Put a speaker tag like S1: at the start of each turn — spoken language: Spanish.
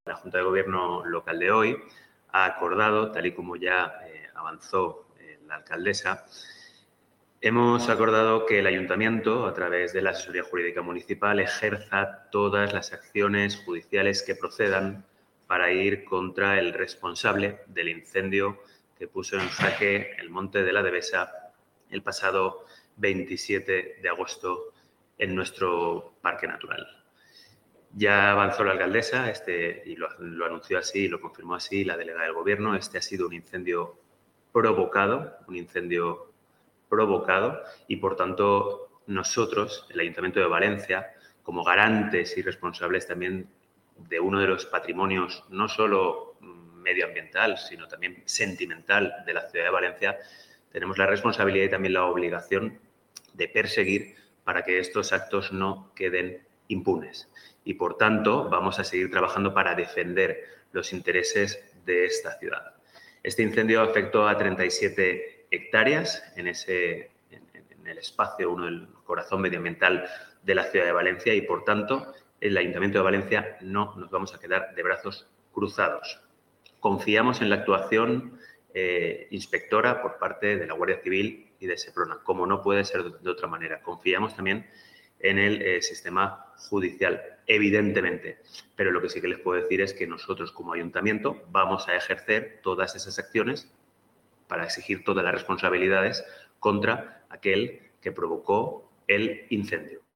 S1: La Junta de Gobierno local de hoy ha acordado, tal y como ya avanzó la alcaldesa, hemos acordado que el Ayuntamiento, a través de la Asesoría Jurídica Municipal, ejerza todas las acciones judiciales que procedan para ir contra el responsable del incendio que puso en jaque el Monte de la Devesa el pasado 27 de agosto en nuestro parque natural. Ya avanzó la alcaldesa y lo anunció así, lo confirmó así la delegada del Gobierno. Este ha sido un incendio provocado y, por tanto, nosotros, el Ayuntamiento de Valencia, como garantes y responsables también de uno de los patrimonios no solo medioambiental, sino también sentimental de la ciudad de Valencia, tenemos la responsabilidad y también la obligación de perseguir para que estos actos no queden impunes. Y, por tanto, vamos a seguir trabajando para defender los intereses de esta ciudad. Este incendio afectó a 37 hectáreas en el espacio, el corazón medioambiental de la ciudad de Valencia y, por tanto, el Ayuntamiento de Valencia no nos vamos a quedar de brazos cruzados. Confiamos en la actuación inspectora por parte de la Guardia Civil y de Seprona, como no puede ser de otra manera. Confiamos también en el sistema judicial, evidentemente. Pero lo que sí que les puedo decir es que nosotros, como ayuntamiento, vamos a ejercer todas esas acciones para exigir todas las responsabilidades contra aquel que provocó el incendio.